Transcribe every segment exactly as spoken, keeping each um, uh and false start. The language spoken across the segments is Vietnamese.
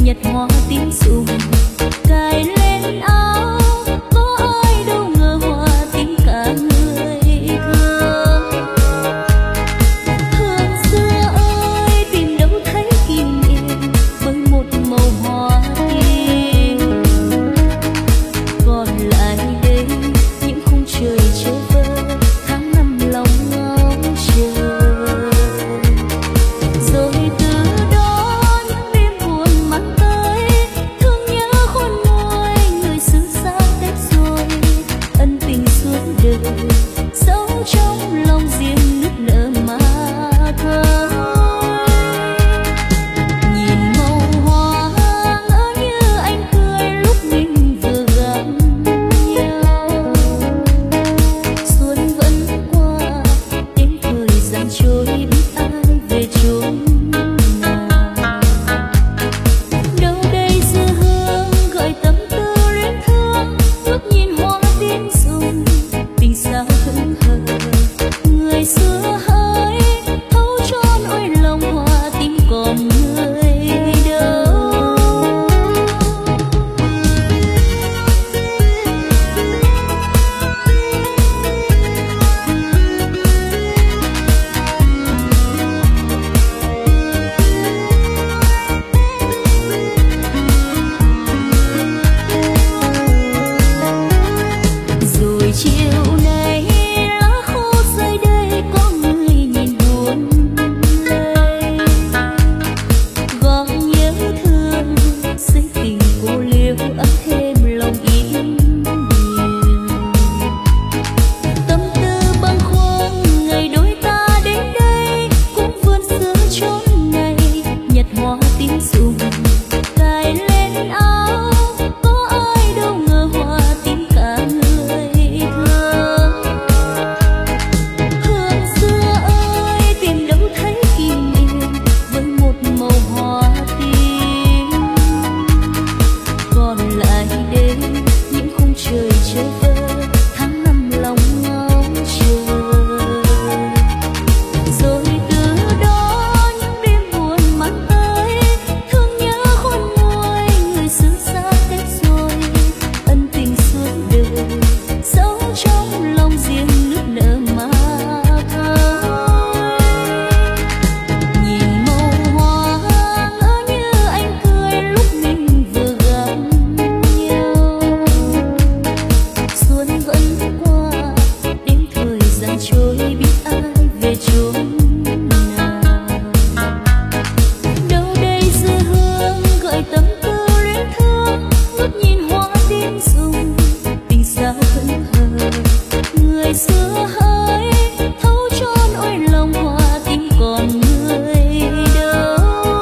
nhật hoa tím rụng cài lên áo, có ai đâu ngờ hoa tím cả người thương. Hương xưa ơi tìm đâu thấy kỷ niệm với một màu hoa tím, còn lại đây những khung trời chơi vơi tháng năm lòng ngóng chờ. Rồi từ đó những đêm buồn mang tới thương nhớ khôn nguôi người xứ xa Tết rồi, ân tình suốt đời giấu trong lòng riêng nức nở mà thôi. Nhìn màu hoa ngỡ như anh cười lúc mình vừa gặp nhau. Xuân vẫn qua đến thời gian trôi biết ai về chốn nào. Đâu đây dư hương gợi tâm tư luyến thương, ngước nhìn hoa tím rụng tình sao hững hờ. Người xưa hỡi thấu cho nỗi lòng hoa tím còn người đâu. Rồi chiều nay lá khô rơi đây có người nhìn buồn lây, gõ nhớ thương dưới tình cô liêu ấm thêm lòng yên nhiều. Tâm tư bâng khuâng ngày đôi ta đến đây cũng vươn xưa chốn này, nhật hoa tím rụng cài lên áo, có ai đâu ngờ hoa tím cả người thương. Hương xưa ơi tìm đâu thấy kỷ niệm với một màu hoa tím, còn lại đây những khung trời chơi vơi tháng năm lòng ngóng chờ. Rồi từ đó những đêm buồn mang tới thương nhớ khôn nguôi người xứ xa Tết rồi, ân tình suốt đời giấu trong lòng riêng nức nở mà thôi. Nhìn màu hoa ngỡ như anh cười lúc mình vừa gặp nhau. Xuân vẫn qua đến thời gian trôi biết ai về chốn nào. Đâu đây dư hương gợi tâm tư luyến thương, ngước nhìn hoa tím rụng tình sao hững hờ. Người xưa hỡi thấu cho nỗi lòng hoa tím còn người đâu.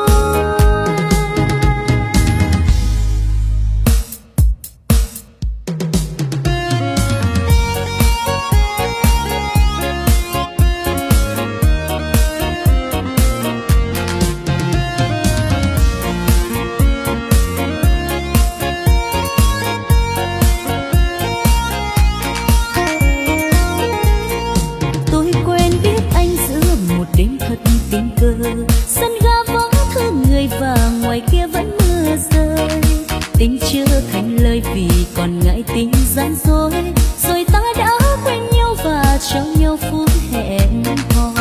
Tôi quen biết anh giữa một đêm thật tình cờ, sân ga vắng thương người và ngoài kia vẫn mưa rơi. Tình chưa thành lời vì còn ngại tình gian dối, rồi ta đã quên nhau và cho nhau phút hẹn hò.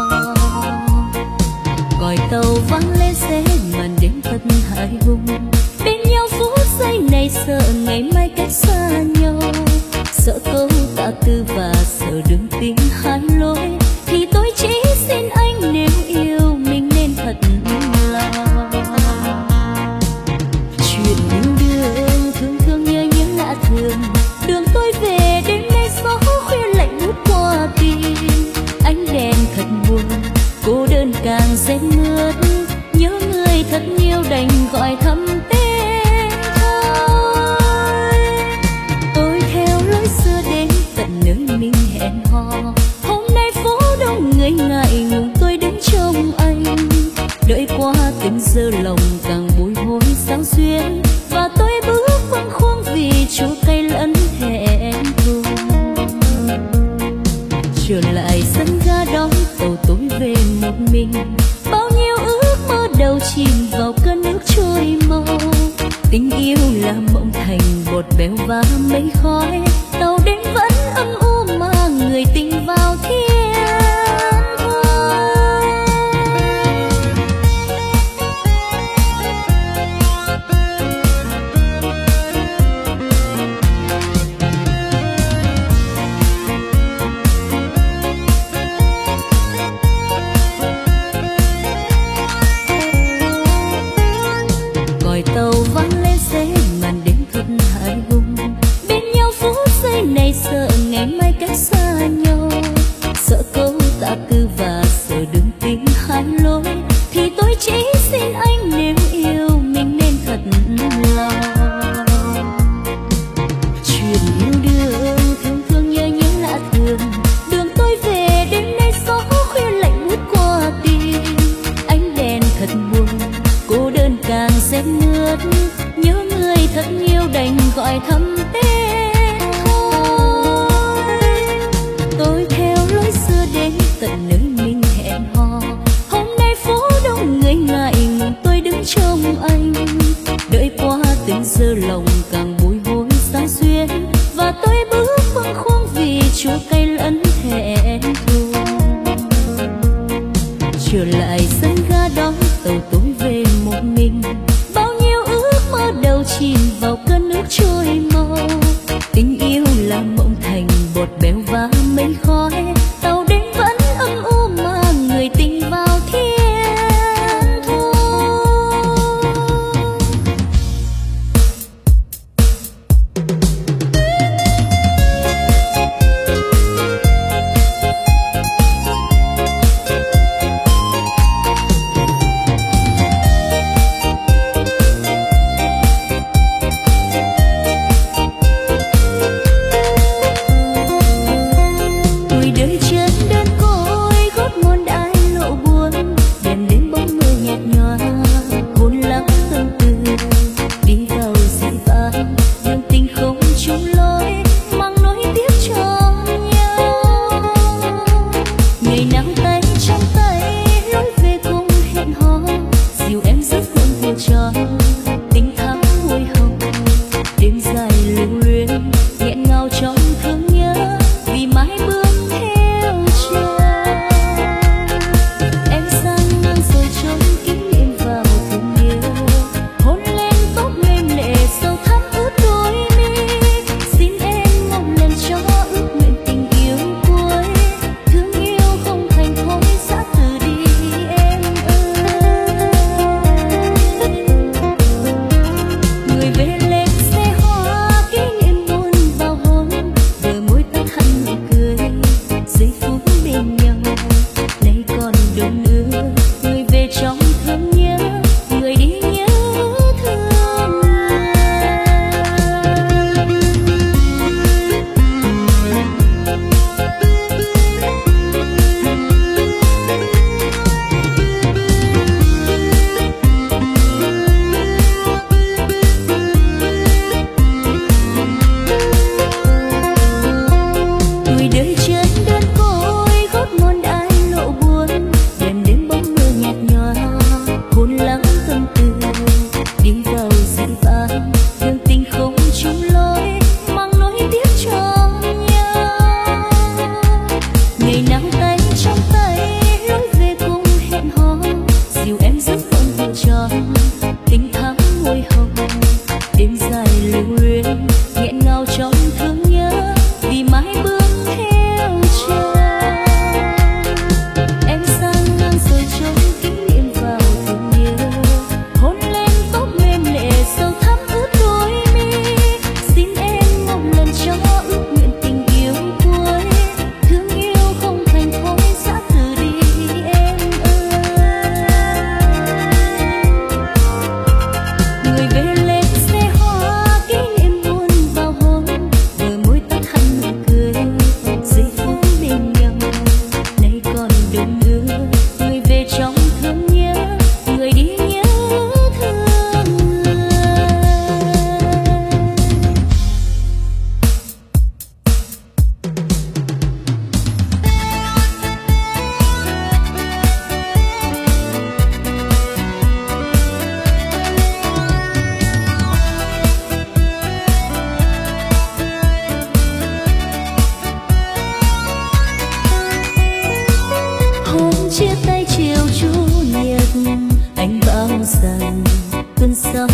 Còi tàu vang lên sẽ màn đêm thật hài hùng, bên nhau phút giây này sợ ngày mai cách xa nhau. Sợ câu tạ tư và sợ đường tình hai lối, thì tôi chỉ xin anh nếu yêu mình nên thật lòng. Chuyện yêu đương thường thường nhớ những lạ thường, đường tôi về đêm nay gió khuya lạnh buốt qua tim. Ánh đèn thật buồn, cô đơn càng rét mướt, nhớ người thật nhiều đành gọi thầm tên thôi. Tôi theo lối xưa đến tận nơi mình hẹn hò, hôm nay phố đông người ngại ngùng tôi đứng trông anh. Đợi qua tình giờ lòng càng bồi hồi sao duyên, và tôi bước bâng khuâng vì chua cay lẫn hẹn thù. Trở lại sân ga đón tàu tôi về một mình, bao nhiêu ước mơ đầu chìm vào cơn nước trôi mau. tình yêu là mộng thành bột béo và mây khói, tàu đến vẫn âm u mà người tình vào thiên còi tàu vang lên sẽ màn đêm thật hài hùng, bên nhau phút giây này sợ ngày mai cách xa nhau, sợ câu tạ tư và sợ đường tình hai lối, thì tôi chỉ xin anh nếu yêu mình nên thật lòng. Chuyện yêu đương thương thương nhớ nhớ lạ thường, đường tôi về đêm nay gió khuya lạnh buốt qua tim, ánh đèn thật buồn cô đơn càng rét mướt, nhớ người thật nhiều đành gọi thầm tên thôi. Tôi theo lối xưa đến tận nơi mình hẹn hò, hôm nay phố đông người ngại ngùng tôi đứng trông anh, đợi qua từng giờ lòng càng bồi hồi xa xuyên, và tôi bước bâng khuâng vì chua cay lẫn thẹn thùng. Trở lại sân ga đó tàu tôi về một mình, bao nhiêu ước mơ đầu chìm vào cơn nước trôi mau, tình yêu là mộng thành bột béo và mây khói, tàu đến vẫn âm u mà người tình vào thiên thu.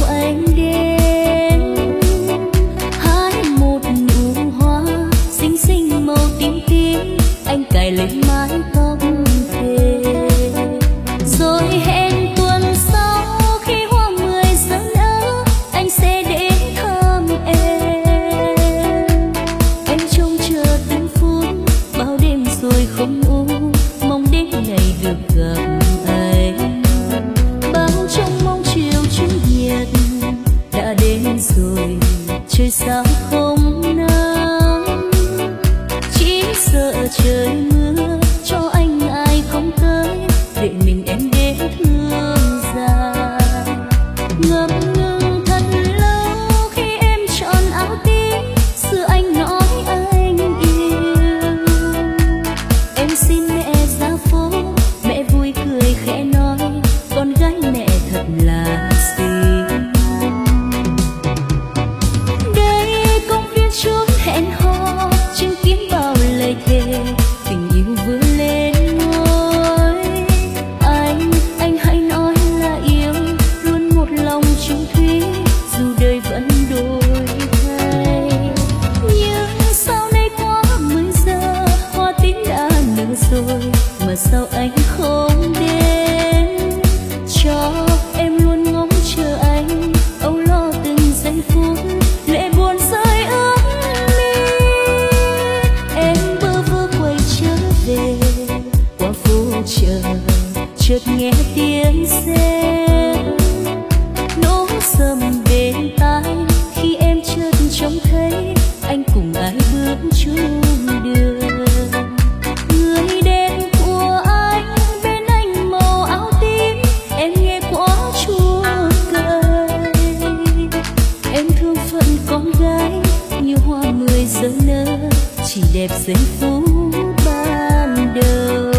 anh đến. Hái một nụ hoa xinh xinh màu tím tím, anh cài lên mái tóc thề. Rồi hẹn tuần sau khi hoa mười giờ nở, anh sẽ đến thăm em. Em trông chờ từng phút, bao đêm rồi không ngủ, mong đến ngày được gặp anh. Bao trong mong chiều chủ nhật đã đến rồi, trời sao không nắng, chỉ sợ trời mưa cho anh ai không tới, để mình em đến thương dài. Ngập ngừng thật lâu khi em chọn áo tím, xưa anh nói anh yêu. Em xin mẹ ra phố, mẹ vui cười khẽ nói, con gái mẹ thật là xinh. Đây công viên chốn hẹn hò, chứng kiến bao lời thề, tình yêu vừa lên ngôi. Anh, anh hãy nói là yêu, luôn một lòng chung thủy, dù đời vẫn đổi thay. Nhưng sau này quá mười giờ, hoa tím đã nở rồi, mà sao anh không đến? Cho em luôn ngóng chờ anh, âu lo từng giây phút, lệ buồn rơi ướt mi. Em bơ vơ quay trở về qua phố chợ, chợt nghe tiếng xe nổ sầm bên tai, khi em chợt trông thấy anh cùng ai bước chung đường. Người đẹp của anh bên anh màu áo tím, em nghe quá chua cay. Em thương phận con gái như hoa mười giờ nở, chỉ đẹp giây phút ban đầu.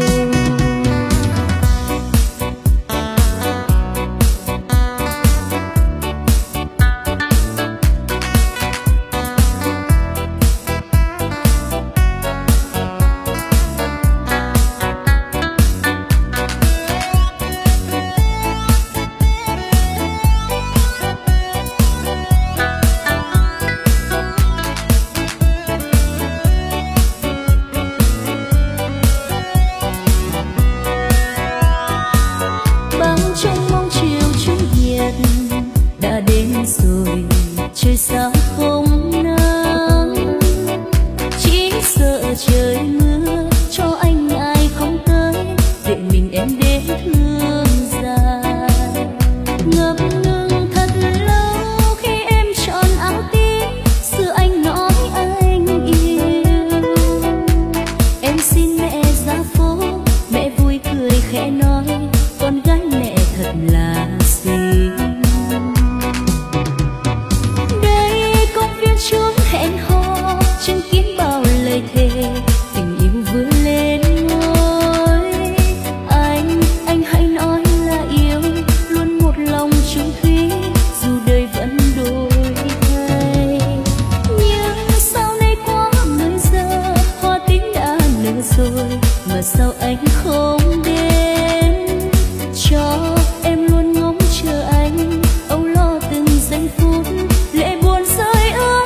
Đã đến rồi, trời sao không nắng, chỉ sợ trời mưa cho anh ai không tới, để mình em đến thương dài. Ngập ngừng thật lâu khi em chọn áo tím, xưa anh nói anh yêu. Em xin mẹ ra phố, mẹ vui cười khẽ nói, con gái mẹ thật là xinh. Chốn hẹn hò, chứng kiến bao lời thề, tình yêu vừa lên ngôi. Anh, anh hãy nói là yêu, luôn một lòng chung thủy, dù đời vẫn đổi thay. Nhưng sau này quá mười giờ, hoa tím đã nở rồi, mà sao anh không đến? Cho em luôn ngóng chờ anh, âu lo từng giây phút, lệ buồn rơi ướt.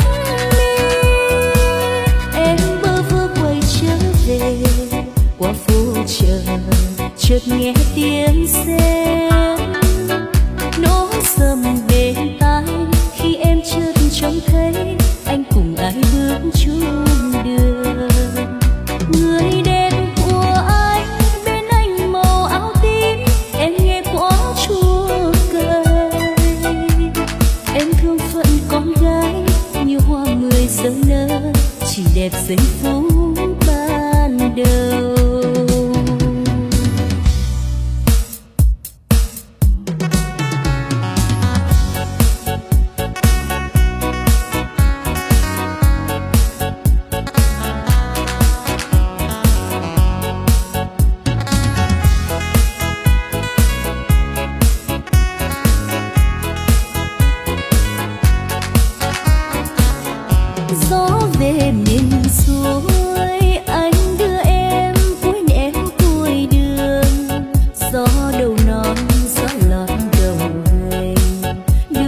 Qua phố chợ, chợt nghe tiếng xe nổ sầm bên tai, khi em chợt trông thấy anh cùng ai bước chung đường. Người đẹp của anh bên anh màu áo tím, em nghe quá chua cay. Em thương phận con gái như hoa mười giờ nở, chỉ đẹp giây phút ban đầu. Gió về miền xuôi, anh đưa em cuối nẻo cuối đường. Gió đầu non, gió lọt đầu người,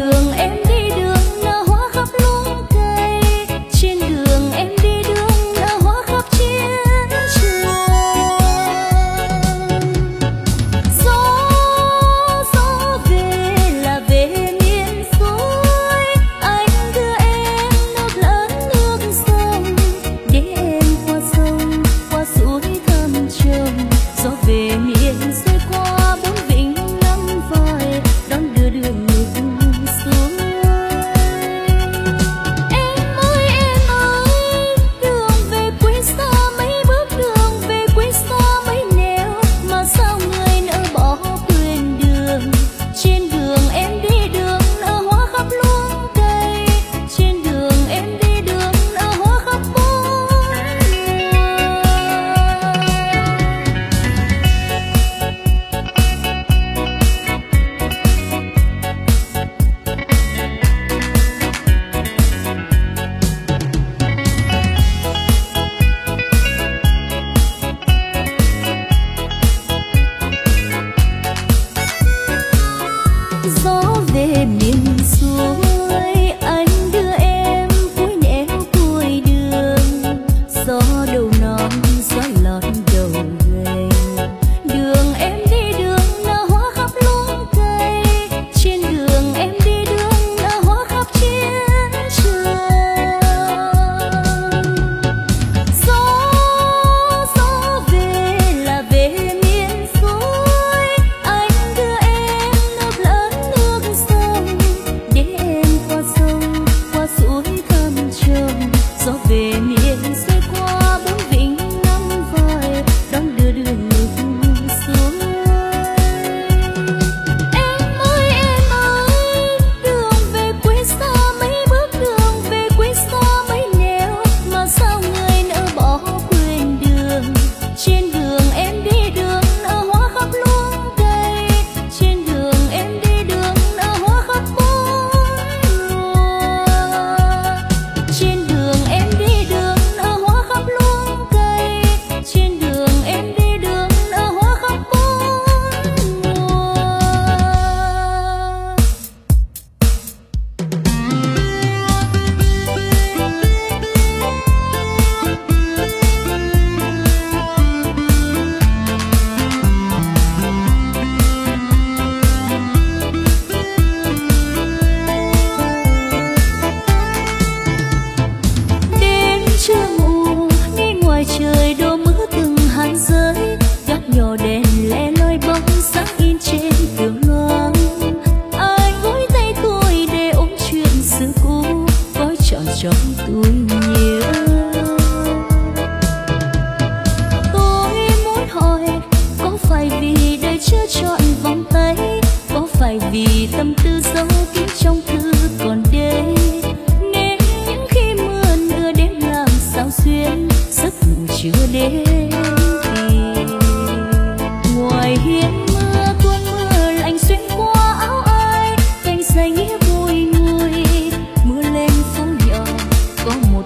miền suối, anh đưa em cuối nẻo cuối đường. Gió đầu non gió lọt đầu gầy, đường em đi đường nở hoa khắp luống cây, trên đường em đi đường nở hoa khắp chiến trường. Gió gió về là về miền suối, anh đưa em nước lớn nước sông, để em qua sông qua suối thăm chồng. Gió về miền xuôi qua bốn vịnh năm vòi, đón đưa đưa ngược xuống. Em ơi em ơi, đường về quê xa mấy bước, đường về quê xa mấy nẻo, mà sao người nỡ bỏ quên đường. Trên đường em đi đường nở hoa khắp luống cây, trên đường em đi đường nở hoa khắp bốn mùa. Trên đường em đi đường nở hoa khắp luống cây, trên đường em đi đường nở hoa khắp bốn mùa. Đến trưa mù đi ngoài trời đổ mưa từng hạt rơi, gác nhỏ đèn lẻ loi bóng sáng in trên tường loang. Anh gối tay tôi để ôm chuyện xưa cũ, gói trọn trong túi nhớ. Tôi muốn hỏi, có phải vì đời chưa trọn vòng tay, có phải vì tâm tư dấu kín trong thư còn đây, nên những khi mưa nửa đêm làm sao xuyên giấc ngủ chưa đến thì. Ngoài hiên mưa tuôn mưa lạnh xuyên qua áo ai, cành say nghĩa bùi ngùi, mưa lên phố nhỏ có một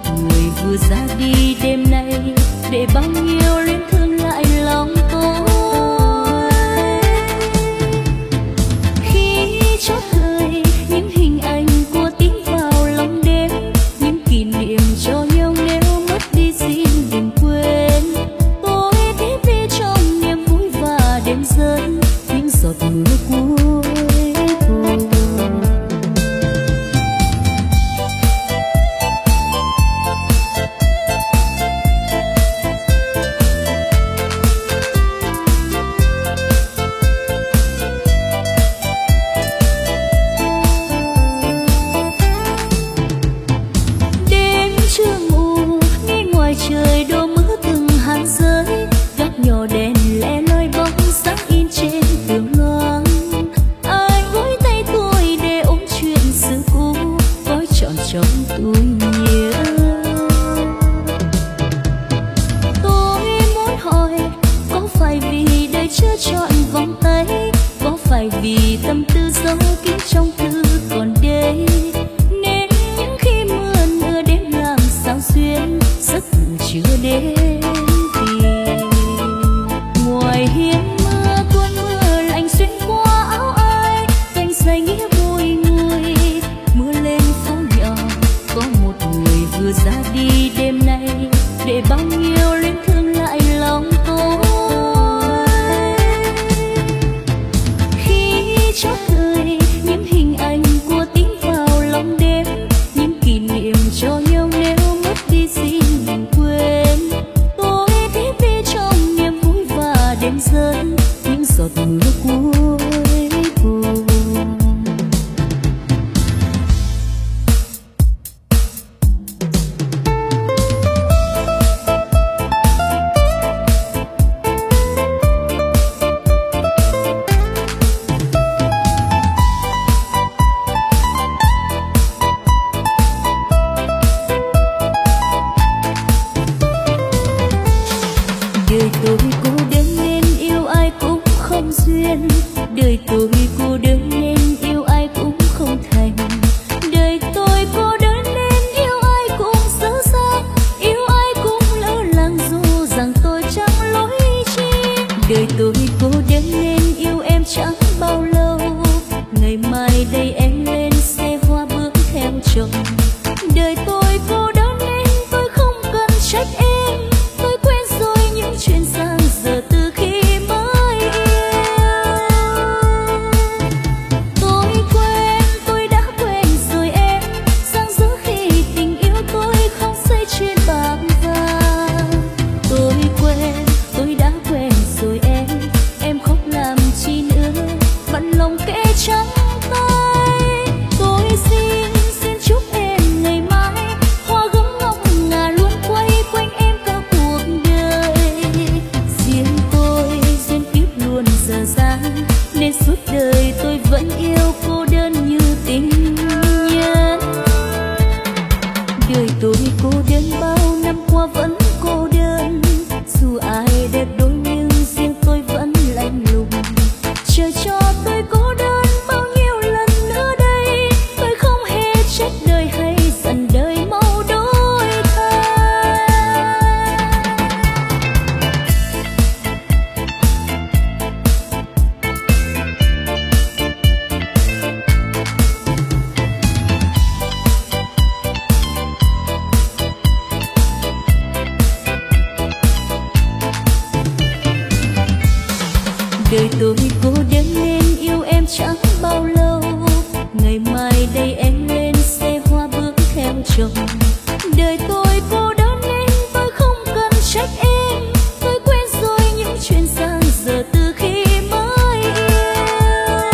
đây em lên xe hoa bước theo chồng. Đời tôi cô đơn nên tôi không cần trách em, tôi quen rồi những chuyện giang dở từ khi mới yêu.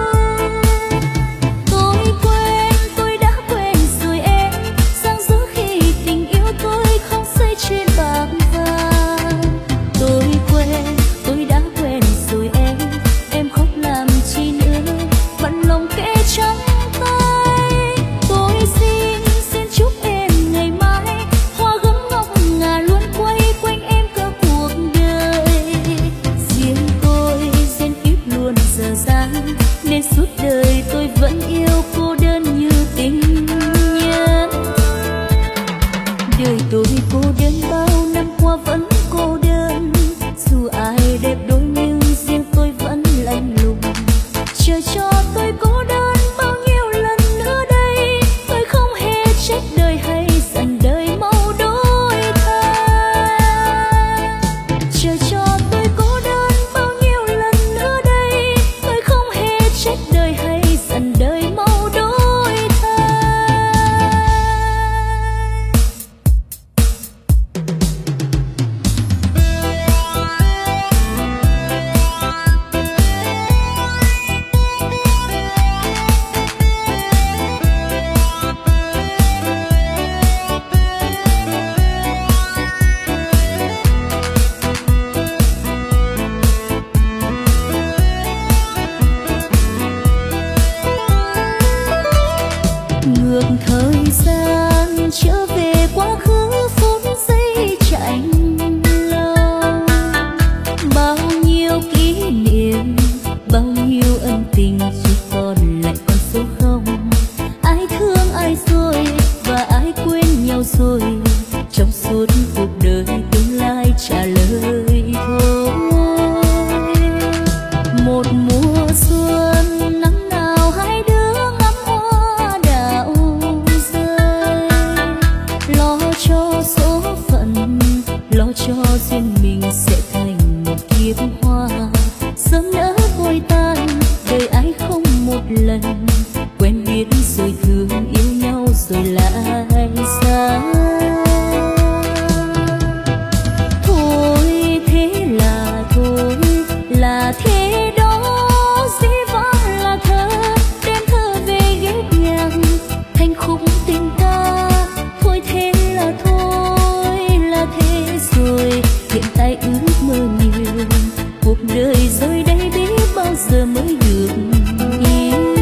Tôi quên, tôi đã quên rồi em, giang dở khi tình yêu tôi không xây trên bạc vàng. Tôi quên, tôi đã quên rồi em, em không làm chi nữa, bận lòng kẽ trắng tay. Tôi xin, xin chúc em ngày mai hoa gấm ngọc ngà luôn quay quanh em cả cuộc đời. Riêng tôi duyên kiếp luôn dở dang, nên suốt đời tôi vẫn yêu cô đơn như tình nhân. Đời tôi cô đơn bao năm qua vẫn cô đơn, dù ai đẹp đôi nhưng riêng tôi vẫn lạnh lùng. Chờ cho tôi cô đơn bao nhiêu lần nữa đây, tôi không hề trách đời hay dần đời mau đổi thay. Chờ cho tôi cô đơn bao nhiêu lần nữa đây, tôi không hề trách đời hay dần đời mau đổi thay. Ngược thời gian trở về quá khứ phút giây chạnh lòng, bao nhiêu kỷ niệm, bao nhiêu ân tình chỉ còn lại con số không. Ai thương ai rồi và ai quên nhau rồi, trong suốt cuộc đời tương lai trả lời thôi. Một mùa xuân nắng nào hai đứa ngắm hoa đào rơi, lo cho số phận, lo cho duyên mình sẽ thành một kiếp hoa. Sớm nỡ vội tan, đời ai không một lần, quen biết rồi thương yêu nhau rồi lại xa. Thôi thế là thôi, là thế đó, dĩ vãng là thơ, đem thơ về ghép nhạc thành khúc tình ca. Thôi thế là thôi, là thế rồi, hiện tại ước mơ nhiều, cuộc đời rồi đây biết bao giờ mới được yêu.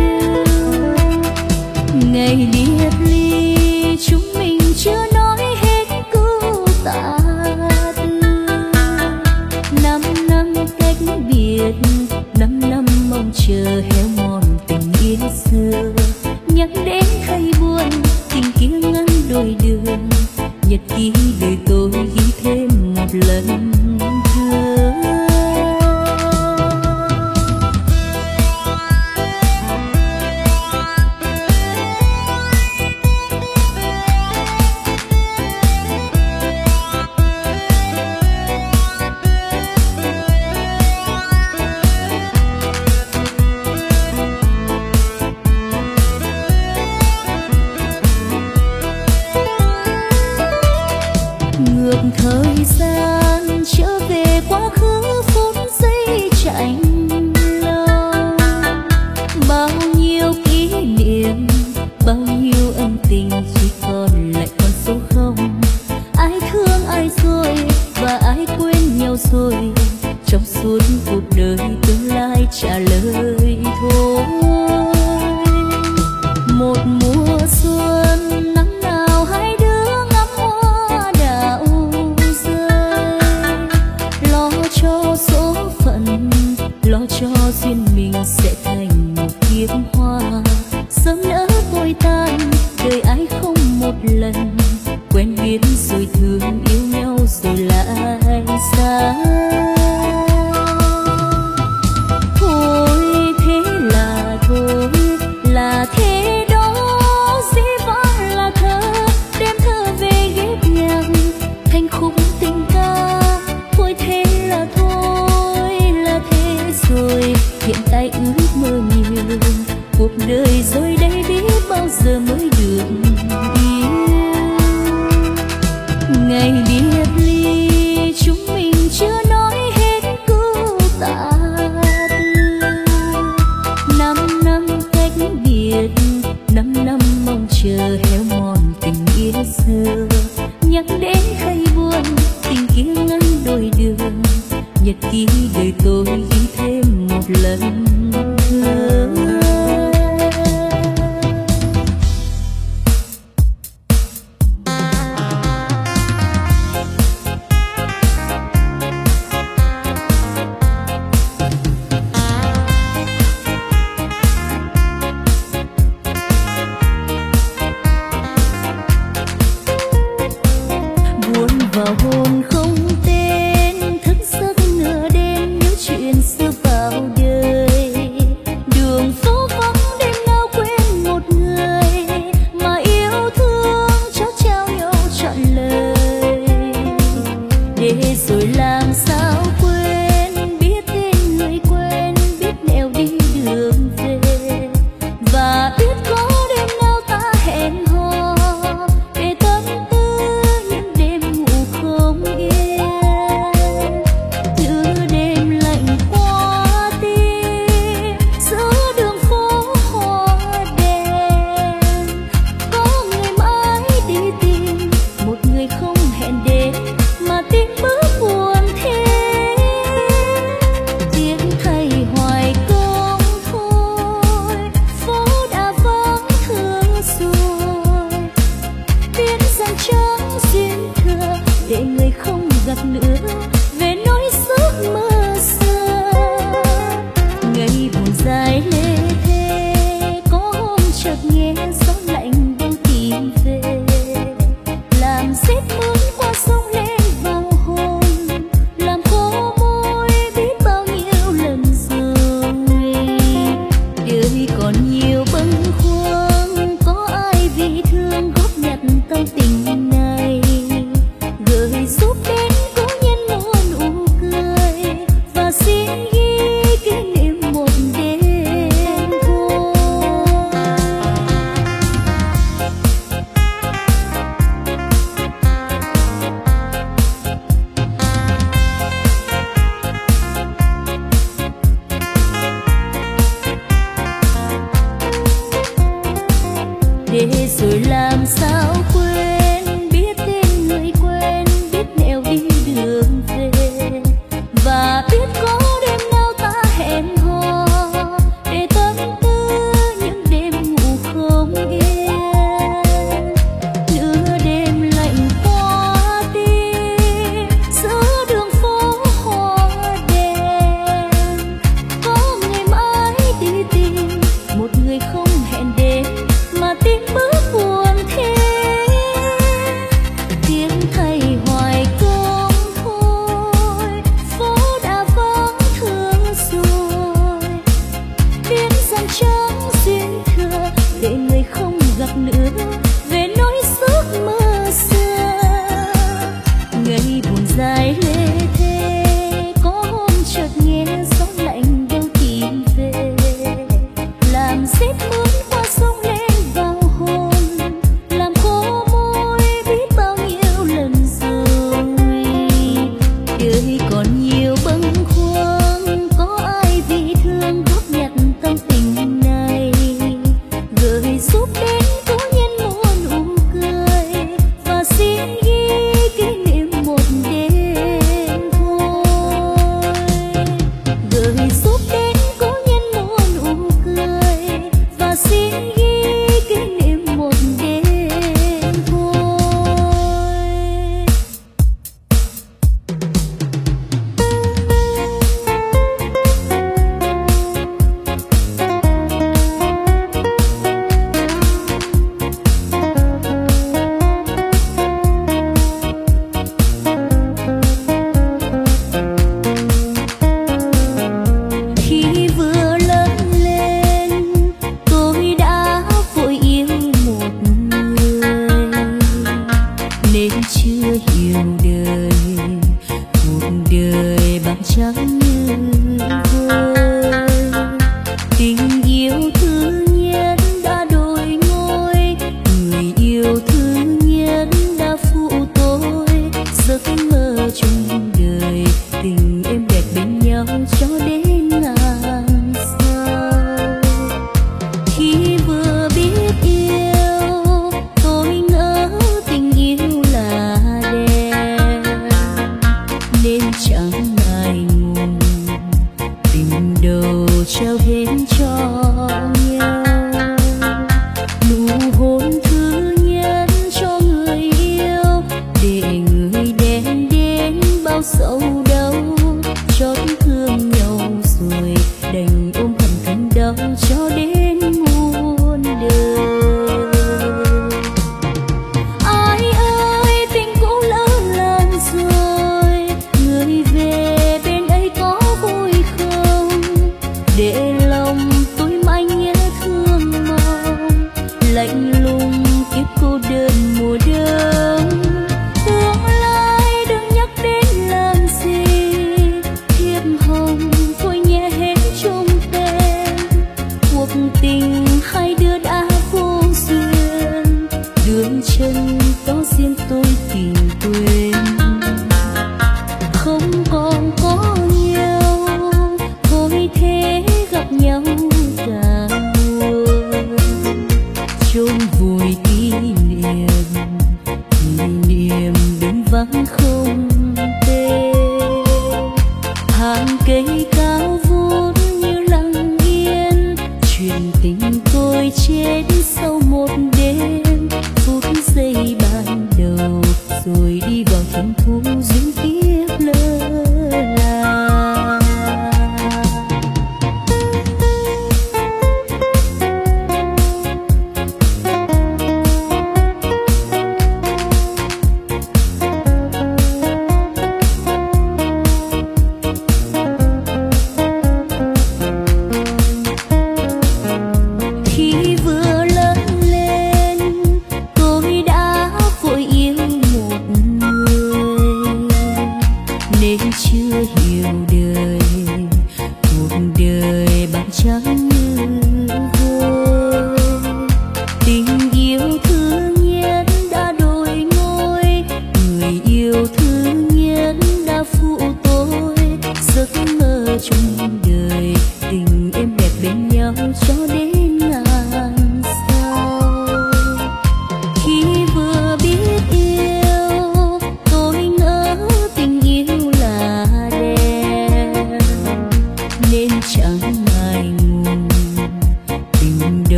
Ngày biệt ly chúng mình chưa nói hết câu tạ từ, năm năm cách biệt, năm năm mong chờ héo mòn tình yêu xưa. Nhắc đến thấy buồn, tình kia ngăn đôi đường, nhật ký đời tôi ghi thêm một lần thơ. Ngược thời gian trở về quá khứ phút giây chạnh lòng, bao nhiêu kỷ niệm, bao nhiêu ân tình chỉ còn lại con số không. Ai thương ai rồi và ai quên nhau rồi, trong suốt cuộc đời tương lai trả lời thôi. Một mùa xuân nắng nào hai đứa ngắm hoa đào rơi, lo cho số phận, lo cho duyên mình sẽ thành một kiếp hoa. Sớm nỡ vội tan, đời ai không một lần, quen biết rồi thương yêu nhau rồi lại xa. Thôi thế là thôi, là thế đó, dĩ vãng là thơ, đem thơ về ghép nhạc thành khúc tình ca. Thôi thế là thôi, là thế rồi, hiện tại ước mơ nhiều, cuộc đời rồi đây biết bao vào hồn không tên, thức giấc nửa đêm nhớ chuyện xưa vào đời. Đường phố vắng đêm nào quên một người mà yêu thương chót trao nhau trọn lời. Để rồi làm sao quên, biết tên người quen, biết nẻo đi đường về, và biết có đêm nào ta hẹn hò để tâm tư những đêm ngủ không yên. Nửa đêm lạnh qua tim giữa đường phố hoa đèn, có người mãi đi tìm một người không hẹn đến mà tiếng bước buồn thêm. Tiếc thay hoài công thôi, phố đã vắng thương rồi. Biết rằng chẳng duyên thừa để người không gặp nữa về nỗi giấc mơ xưa. Ngày buồn dài lê thê, có hôm chợt nghe gió lạnh đang tìm về, làm rét mướn qua sông lên vào hồn, làm khô môi biết bao nhiêu lần rồi. Đời còn nhiều bâng khuâng, có ai vì thương góp nhặt tâm tình này, gửi giúp đến cố nhân một nụ cười và xin ghi kỷ niệm một đêm vui. Để rồi làm sao quên, biết tên người quen, biết nẻo đi đường về, và biết có đêm nào ta hẹn hò để tâm tư những đêm ngủ không yên. Nửa đêm lạnh qua tim giữa đường phố hoa đèn, có người mãi đi tìm một người không hẹn đến mà tiếng bước buồn thêm. chôn vùi kỷ niệm, kỷ niệm đêm vắng không tên. Hàng cây cao vút như lặng yên, chuyện tình tôi chết sau một đêm. Phút giây ban đầu rồi đi vào thâm thu duyên kiếp lơ là.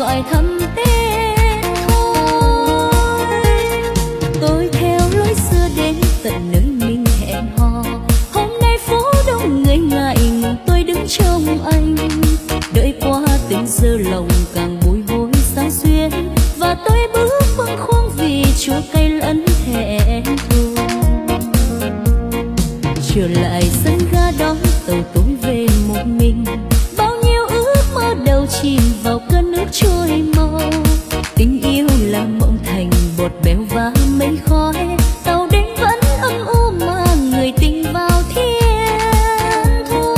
hỏi thăm tên thôi. Tôi theo lối xưa đến tận nơi mình hẹn hò. Hôm nay phố đông người ngại ngùng, tôi đứng trông anh. Đợi qua từng giờ lòng càng bồi hồi sao xuyên, và tôi bước bâng khuâng vì chua cay lẫn thẹn thùng. Trở lại sân ga đón tàu tôi về một mình, bao nhiêu ước mơ đầu chìm vào cơn nước trôi mau. Tình yêu là mộng thành bọt bèo và mây khói, tàu đến vẫn âm u mà người tình vào thiên thu.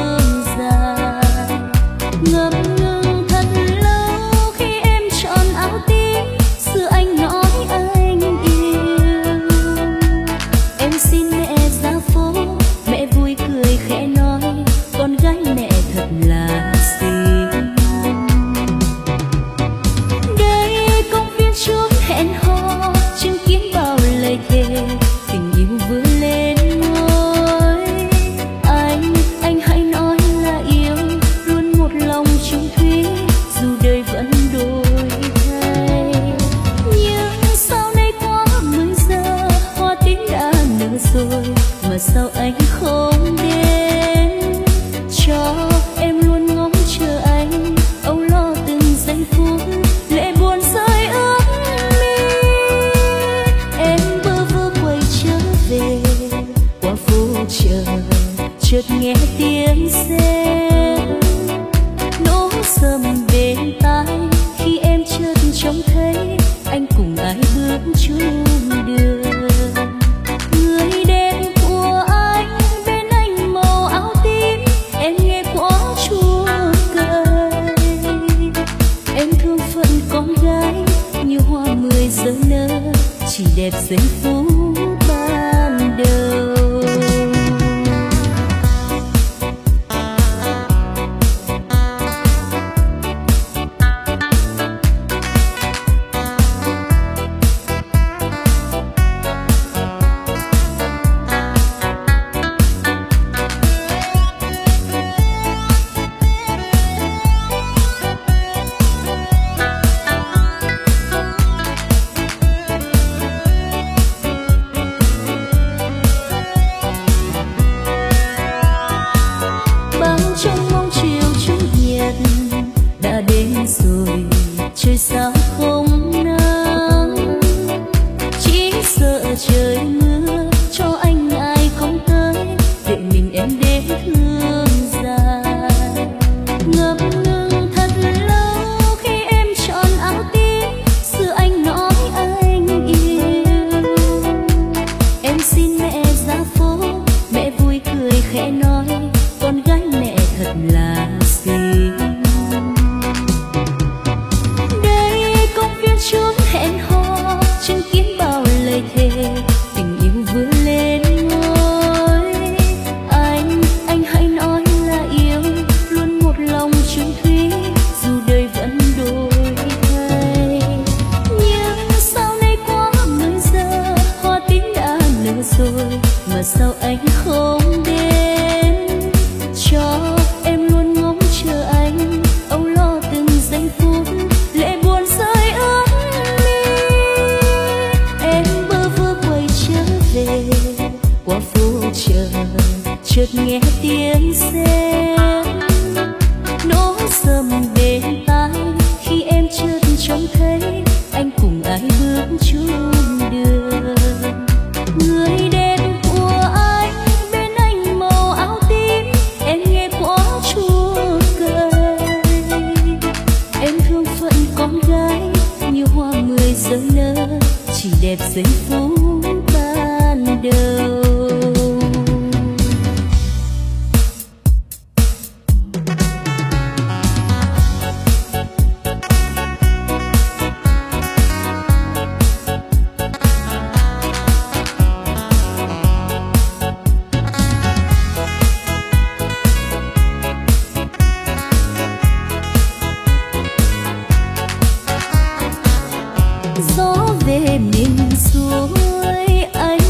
ngập ngừng thật lâu khi em chọn phận con gái như hoa mười giờ nở, chỉ đẹp giây phút ban đầu. Trời sao không nắng, chỉ sợ trời mưa cho anh ai không tới, để mình em đến thương dài. Ngập ngừng thật lâu khi em chọn áo tím, xưa anh nói anh yêu. Em xin mẹ ra phố, mẹ vui cười khẽ nói, con gái mẹ thật là xinh. Chốn hẹn hò chứng kiến bao lời thề, tình yêu vừa lên ngôi. Anh, anh hãy nói là yêu, luôn một lòng chung thủy, dù đời vẫn đổi thay. Nhưng sau này quá mười giờ, hoa tím đã nở rồi, mà sao anh không đến cho em luôn ngóng chờ anh, âu lo từng giây phút lệ buồn rơi ướt. Qua phố chờ chợt nghe tiếng xe nổ sầm bên tai, khi em chợt trông thấy anh cùng ai bước chung đường. Người đẹp của anh bên anh màu áo tím, em nghe quá chua cay. Em thương phận con gái như hoa mười giờ nở, chỉ đẹp giây phút ban đầu. Gió về miền xuôi, anh